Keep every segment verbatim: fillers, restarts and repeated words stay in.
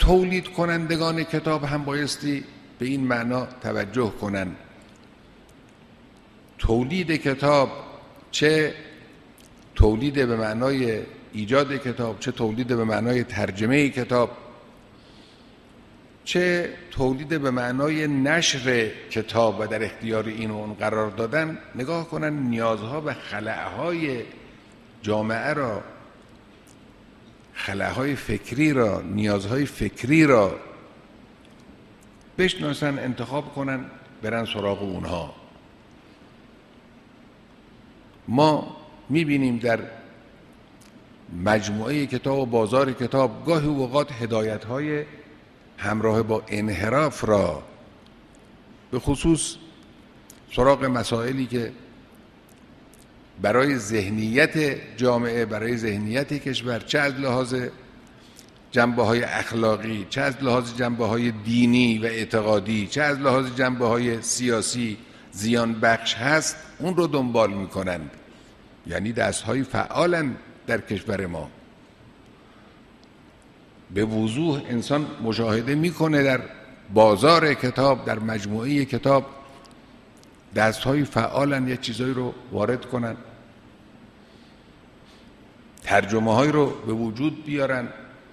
تولید کنندگان کتاب هم بایستی به این معنا توجه کنن. تولید کتاب، چه تولید به معنای ایجاد کتاب، چه تولید به معنای ترجمه کتاب، چه تولید به معنای نشر کتاب و در اختیار این و اون قرار دادن، نگاه کنن نیازها و خلأهای جامعه را، خلأهای فکری را، نیازهای فکری را بشناسن، انتخاب کنن، برن سراغ اونها. ما میبینیم در مجموعه کتاب و بازار کتاب گاهی اوقات هدایت‌های همراه با انحراف را، به خصوص سراغ مسائلی که برای ذهنیت جامعه، برای ذهنیت کشور، چه از لحاظ جنبه‌های اخلاقی، چه از لحاظ جنبه‌های دینی و اعتقادی، چه از لحاظ جنبه‌های سیاسی زیان بخش هست، اون رو دنبال می‌کنند. یعنی دست‌های فعالن در کشور ما. به وضوح انسان مشاهده میکنه در بازار کتاب، در مجموعه کتاب دست‌های فعالن یک چیزایی رو وارد کنن، ترجمه‌هایی رو به وجود بیارن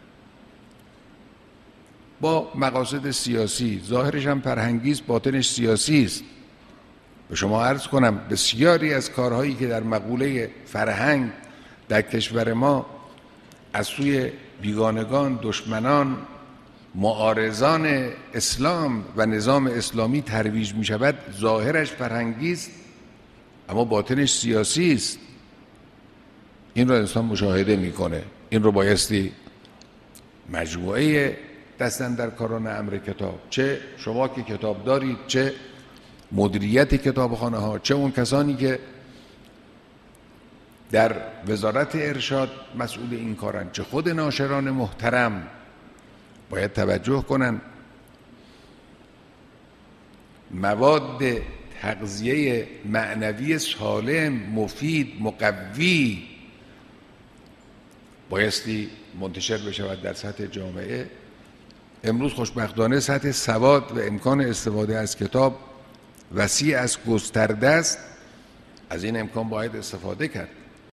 با مقاصد سیاسی. ظاهرش هم فرهنگی است، باطنش سیاسی است. به شما عرض کنم بسیاری از کارهایی که در مقوله فرهنگ در کشور ما از سوی بیگانگان، دشمنان، معارضان اسلام و نظام اسلامی ترویج می شود، ظاهرش فرهنگی است اما باطنش سیاسی است. این رو انسان مشاهده میکنه. این رو بایستی مجموعه دستاندرکاران امر کتاب، چه شما که کتاب دارید، چه مدیریت کتابخانه ها، چه اون کسانی که در وزارت ارشاد مسئول این کارن، چه خود ناشران محترم، باید توجه کنن مواد تغذیه معنوی سالم، مفید، مقوی بایستی منتشر بشود در سطح جامعه. امروز خوشبختانه سطح سواد و امکان استفاده از کتاب وسیع است، گسترده است. از این امکان باید استفاده کرد.